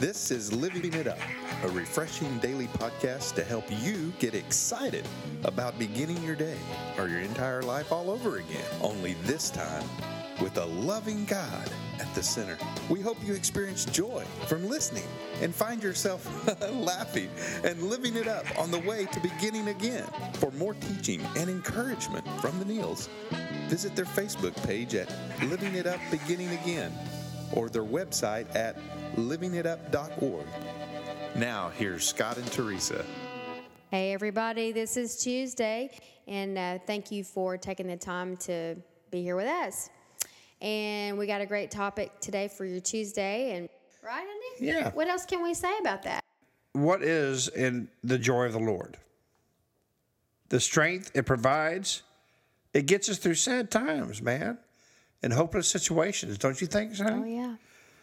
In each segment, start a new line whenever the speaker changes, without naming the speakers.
This is Living It Up, a refreshing daily podcast to help you get excited about beginning your day or your entire life all over again. Only this time with a loving God at the center. We hope you experience joy from listening and find yourself laughing and living it up on the way to beginning again. For more teaching and encouragement from the Neils, visit their Facebook page at Living It Up Beginning Again or their website at livingitup.org. Now, here's Scott and Teresa.
Hey, everybody, this is Tuesday, and thank you for taking the time to be here with us. And we got a great topic today for your Tuesday, and right, Andy?
Yeah.
What else can we say about that?
What is in the joy of the Lord? The strength it provides, it gets us through sad times, man, and hopeless situations. Don't you think so?
Oh, yeah.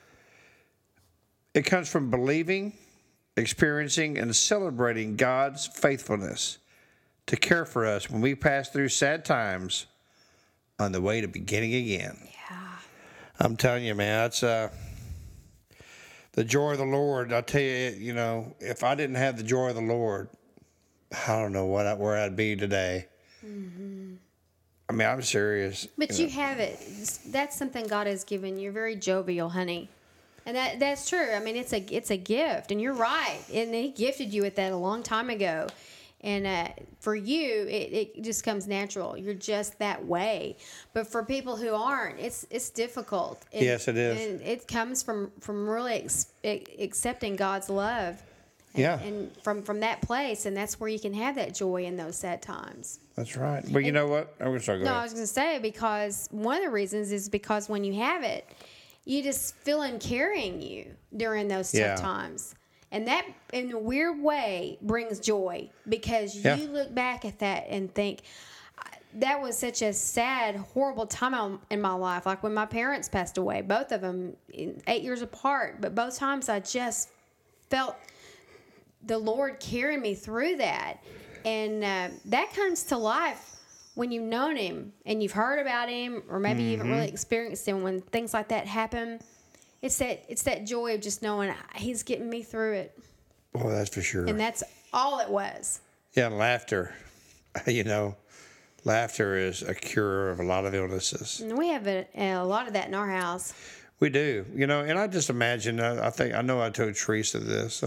It comes from believing, experiencing, and celebrating God's faithfulness to care for us when we pass through sad times on the way to beginning again.
Yeah.
I'm telling you, man, that's the joy of the Lord. I tell you, if I didn't have the joy of the Lord, I don't know where I'd be today. Mm-hmm. I mean, I'm serious.
But you have it. That's something God has given you. You're very jovial, honey. And that's true. I mean, it's a gift, and you're right. And He gifted you with that a long time ago. And for you, it just comes natural. You're just that way. But for people who aren't, it's difficult.
Yes, it is.
And it comes from really accepting God's love. And,
Yeah.
And from that place, and that's where you can have that joy in those sad times.
That's right. But you know what? I'm sorry, go
No,
ahead.
I was going to say, because one of the reasons is because when you have it, you just feel Him carrying you during those tough times. And that, in a weird way, brings joy, because you look back at that and think, that was such a sad, horrible time in my life. Like when my parents passed away, both of them 8 years apart. But both times I just felt the Lord carrying me through that. And that comes to life when you've known Him and you've heard about Him, or maybe you haven't really experienced Him. When things like that happen, it's that joy of just knowing He's getting me through it.
Oh, that's for sure.
And that's all it was.
Yeah, and laughter. Laughter is a cure of a lot of illnesses.
And we have a lot of that in our house.
We do. And I just imagine, I know I told Teresa this.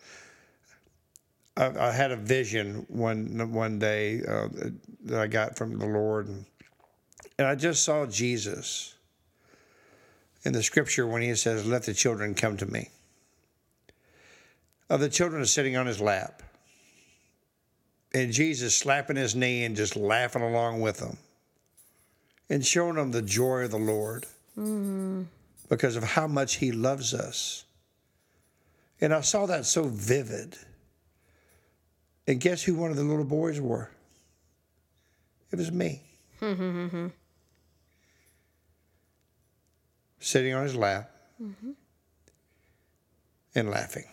I had a vision one day that I got from the Lord, and I just saw Jesus in the scripture when He says, "Let the children come to me." The children are sitting on His lap, and Jesus slapping His knee and just laughing along with them, and showing them the joy of the Lord because of how much He loves us. And I saw that so vivid. And guess who one of the little boys were? It was me. Sitting on His lap and laughing.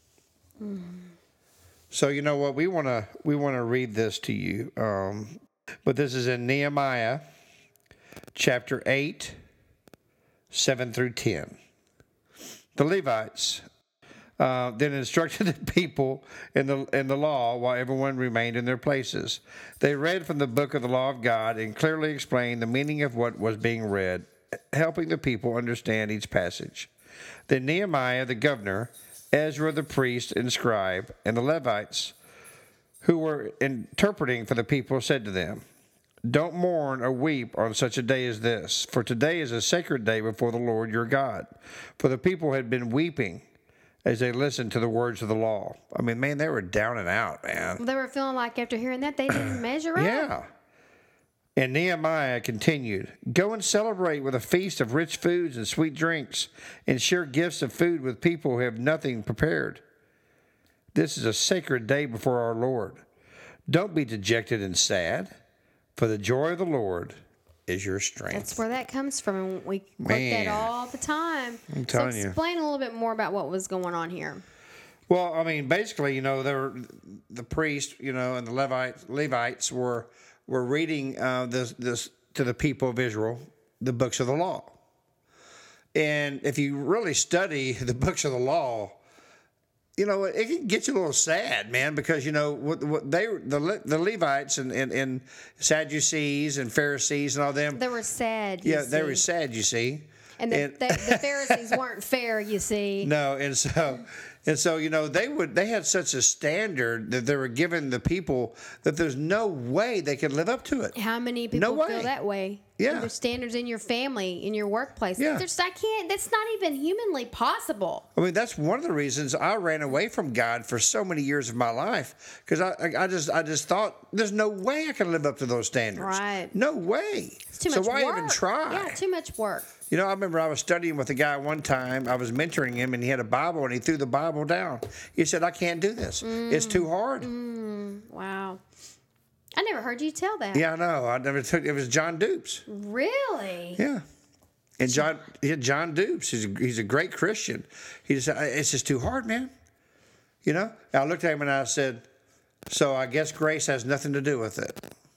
So you know what? We want to read this to you. But this is in Nehemiah chapter 8, 7 through 10. The Levites then instructed the people in the law while everyone remained in their places. They read from the book of the law of God and clearly explained the meaning of what was being read, helping the people understand each passage. Then Nehemiah the governor, Ezra the priest and scribe, and the Levites who were interpreting for the people said to them, "Don't mourn or weep on such a day as this, for today is a sacred day before the Lord your God." For the people had been weeping as they listened to the words of the law. I mean, man, they were down and out, man.
Well, they were feeling like after hearing that, they didn't measure up.
Yeah. And Nehemiah continued, "Go and celebrate with a feast of rich foods and sweet drinks, and share gifts of food with people who have nothing prepared. This is a sacred day before our Lord. Don't be dejected and sad, for the joy of the Lord is your strength."
That's where that comes from, and we quote that all the time.
I'm telling you.
Explain a little bit more about what was going on here.
Well, I mean, basically, there were the priests, and the Levites were reading this to the people of Israel, the books of the law. And if you really study the books of the law, you know, it can get you a little sad, man, because, you know, what the Levites and Sadducees and Pharisees and all them.
They were sad.
They were sad, you see.
And the Pharisees weren't fair, you see.
No, and so you know, they had such a standard that they were giving the people that there's no way they could live up to it.
How many people feel that way?
Yeah.
There's standards in your family, in your workplace.
Yeah.
That's not even humanly possible.
I mean, that's one of the reasons I ran away from God for so many years of my life, because I just thought there's no way I can live up to those standards.
Right.
No way.
It's too much work.
So why even try?
Yeah, too much work.
You know, I remember I was studying with a guy one time. I was mentoring him, and he had a Bible, and he threw the Bible down. He said, "I can't do this. It's too hard."
Wow. I never heard you tell that.
Yeah, I know. It was John Dupes.
Really?
Yeah. And John Dupes, he's a great Christian. He said, "It's just too hard, man." You know? I looked at him and I said, "So I guess grace has nothing to do with it."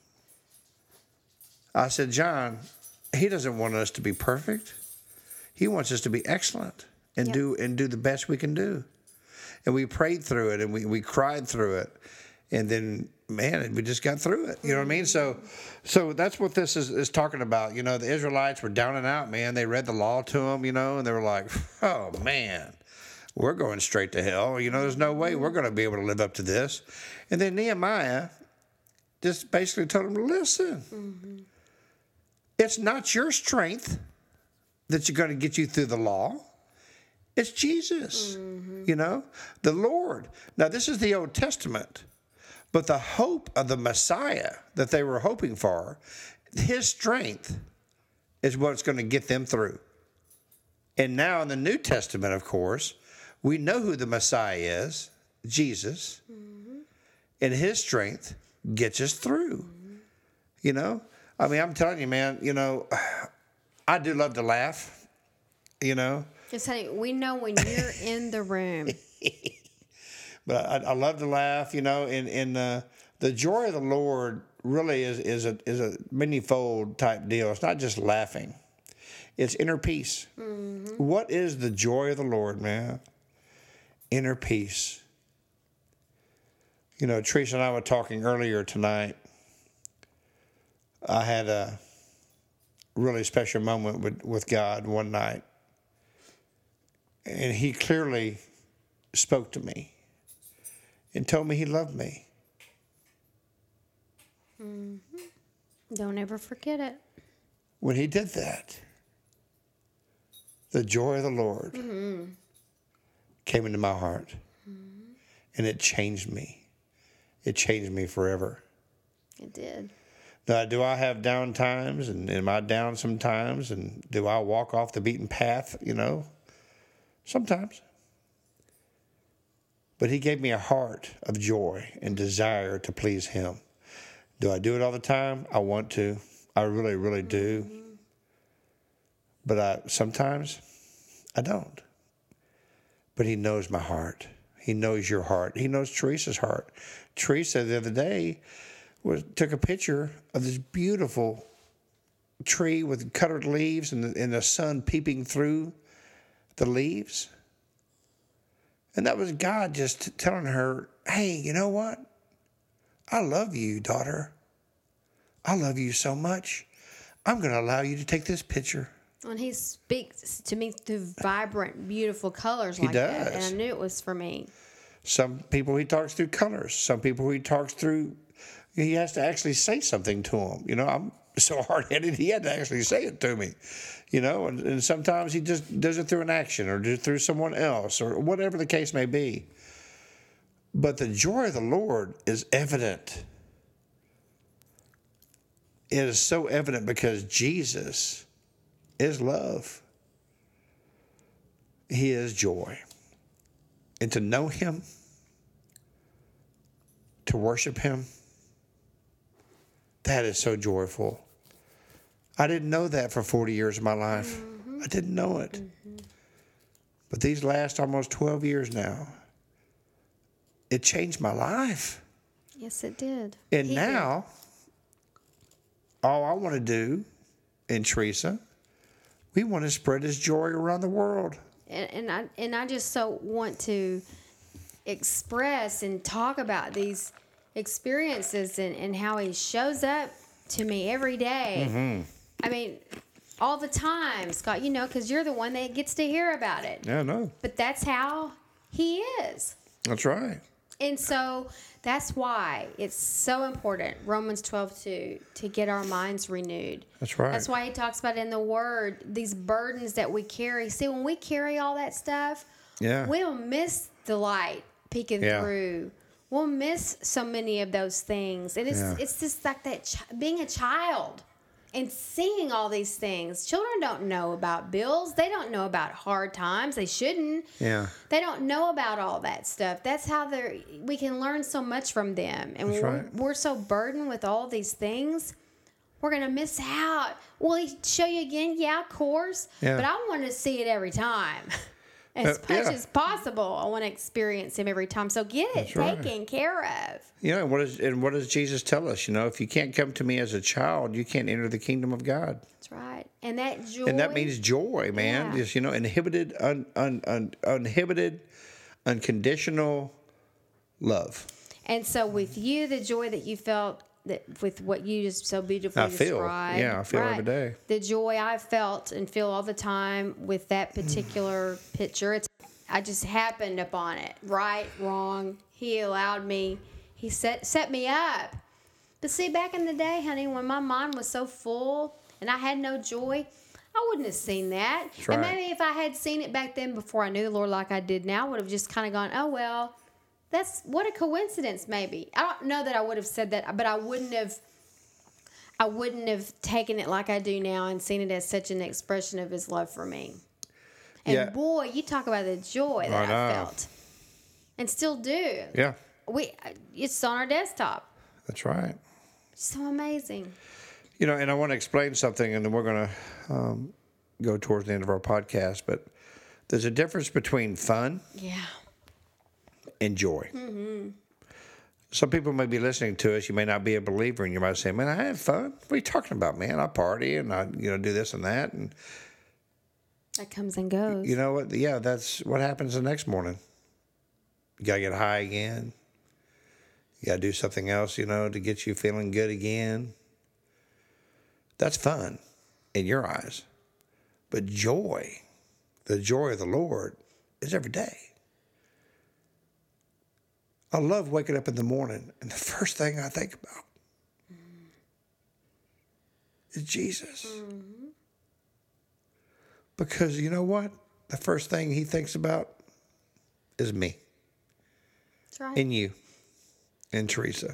I said, "John, he doesn't want us to be perfect. He wants us to be excellent and do the best we can do." And we prayed through it, and we cried through it. And then, man, we just got through it. You know what I mean? So that's what this is talking about. You know, the Israelites were down and out, man. They read the law to them, you know, and they were like, "Oh, man, we're going straight to hell. You know, there's no way we're going to be able to live up to this." And then Nehemiah just basically told them, "Listen, it's not your strength that's going to get you through the law. It's Jesus, you know, the Lord." Now, this is the Old Testament. But the hope of the Messiah that they were hoping for, his strength is what's going to get them through. And now in the New Testament, of course, we know who the Messiah is, Jesus. And his strength gets us through. You know? I mean, I'm telling you, man, you know, I do love to laugh, you know.
Just say, we know when you're in the room.
But I love to laugh, you know, and the joy of the Lord really is a many-fold type deal. It's not just laughing. It's inner peace. What is the joy of the Lord, man? Inner peace. You know, Teresa and I were talking earlier tonight. I had a really special moment with God one night. And he clearly spoke to me and told me he loved me.
Don't ever forget it.
When he did that, the joy of the Lord came into my heart. And it changed me. It changed me forever.
It did.
Now, do I have down times? And am I down sometimes? And do I walk off the beaten path? You know, sometimes. But he gave me a heart of joy and desire to please him. Do I do it all the time? I want to. I really, really do. But sometimes I don't. But he knows my heart. He knows your heart. He knows Teresa's heart. Teresa, the other day, took a picture of this beautiful tree with colored leaves and the sun peeping through the leaves. And that was God just telling her, "Hey, you know what? I love you, daughter. I love you so much. I'm going to allow you to take this picture."
And he speaks to me through vibrant, beautiful colors like that. And I knew it was for me.
Some people he talks through colors. Some people he talks through, he has to actually say something to them. You know, I'm so hard-headed, he had to actually say it to me. You know, and sometimes he just does it through an action or through someone else or whatever the case may be. But the joy of the Lord is evident. It is so evident because Jesus is love. He is joy. And to know him, to worship him, that is so joyful. I didn't know that for 40 years of my life. I didn't know it. But these last almost 12 years now, it changed my life.
Yes, it did.
And now, all I want to do, and Teresa, we want to spread his joy around the world.
And I just so want to express and talk about these experiences and how he shows up to me every day.
Mm-hmm.
I mean, all the time, Scott, because you're the one that gets to hear about it.
Yeah, no.
But that's how he is.
That's right.
And so that's why it's so important, Romans 12:2, to get our minds renewed.
That's right.
That's why he talks about in the Word, these burdens that we carry. See, when we carry all that stuff, we don't miss the light peeking through. We'll miss so many of those things. And it's just like that being a child and seeing all these things. Children don't know about bills. They don't know about hard times. They shouldn't.
Yeah.
They don't know about all that stuff. That's how we can learn so much from them. And we're so burdened with all these things, we're going to miss out. Will he show you again? Yeah, of course. Yeah. But I want to see it every time. As much as possible, I want to experience him every time. So get it taken care of.
And what does Jesus tell us? If you can't come to me as a child, you can't enter the kingdom of God.
That's right. And that joy.
And that means joy, man. Just, inhibited, uninhibited, unconditional love.
And so with you, the joy that you felt with what you just so beautifully described.
I feel every day.
The joy I felt and feel all the time with that particular picture. I just happened upon it. Right, wrong. He allowed me. He set me up. But see, back in the day, honey, when my mind was so full and I had no joy, I wouldn't have seen that.
That's right.
And maybe if I had seen it back then before I knew the Lord like I did now, I would have just kind of gone, oh, well, that's what a coincidence, maybe. I don't know that I would have said that, but I wouldn't have taken it like I do now and seen it as such an expression of his love for me. And boy, you talk about the joy that I felt and still do.
Yeah.
It's on our desktop.
That's right.
So amazing.
And I want to explain something, and then we're going to go towards the end of our podcast, but there's a difference between fun.
Yeah.
And joy. Mm-hmm. Some people may be listening to us. You may not be a believer, and you might say, "Man, I have fun. What are you talking about, man? I party and I, do this and that." And
that comes and goes.
You know what? Yeah, that's what happens the next morning. You gotta get high again. You gotta do something else, to get you feeling good again. That's fun in your eyes, but joy, the joy of the Lord, is every day. I love waking up in the morning, and the first thing I think about is Jesus. Mm-hmm. Because you know what? The first thing he thinks about is me.
That's right.
And you. And Teresa.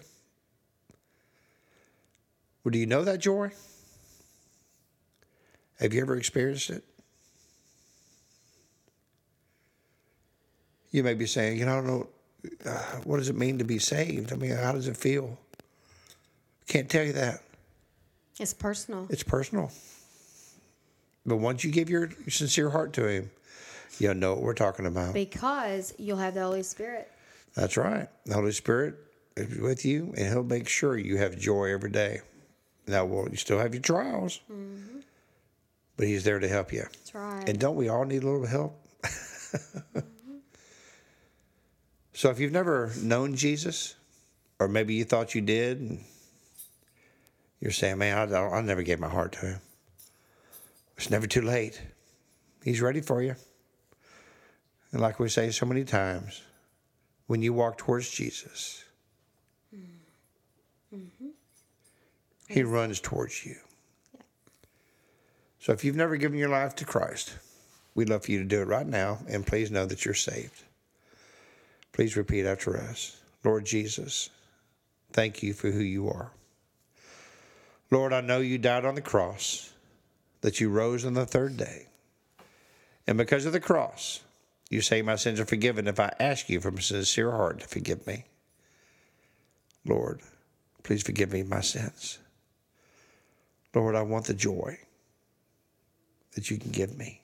Well, do you know that joy? Have you ever experienced it? You may be saying, I don't know. What does it mean to be saved? I mean, how does it feel? Can't tell you that.
It's personal.
It's personal. But once you give your sincere heart to him, you'll know what we're talking about.
Because you'll have the Holy Spirit.
That's right. The Holy Spirit is with you, and he'll make sure you have joy every day. Now, you still have your trials, but he's there to help you.
That's right.
And don't we all need a little help? So if you've never known Jesus, or maybe you thought you did, and you're saying, man, I never gave my heart to him. It's never too late. He's ready for you. And like we say so many times, when you walk towards Jesus, he runs towards you. Yeah. So if you've never given your life to Christ, we'd love for you to do it right now, and please know that you're saved. Please repeat after us. Lord Jesus, thank you for who you are. Lord, I know you died on the cross, that you rose on the third day. And because of the cross, you say my sins are forgiven if I ask you from a sincere heart to forgive me. Lord, please forgive me my sins. Lord, I want the joy that you can give me.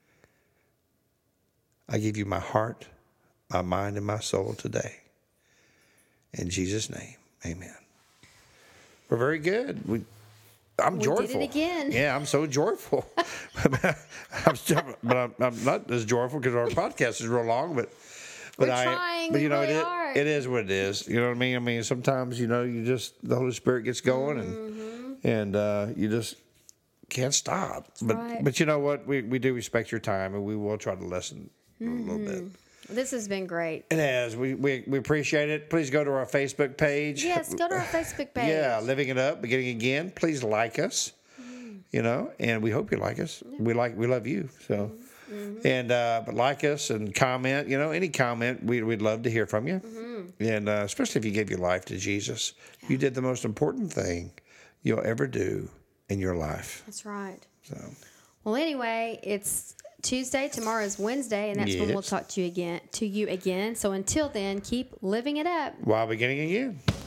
I give you my heart, my mind, and my soul today. In Jesus' name, amen. We're very good. I'm joyful.
We did it again.
Yeah, I'm so joyful. I'm not as joyful because our podcast is real long, but But
We're trying
you know,
really hard.
it is what it is. You know what I mean? I mean, sometimes, you know, the Holy Spirit gets going and you just can't stop. But you know what? We do respect your time, and we will try to listen a little bit.
This has been great.
It has. We appreciate it. Please go to our Facebook page.
Yes, go to our Facebook page.
Yeah, Living It Up, Beginning Again. Please like us. You know, and we hope you like us. We love you. So, and but like us and comment. You know, any comment, we'd love to hear from you. And especially if you gave your life to Jesus, you did the most important thing you'll ever do in your life.
That's right.
So,
well, anyway, it's Tuesday. Tomorrow is Wednesday, and that's when we'll talk to you again. So until then, keep living it up
while beginning again.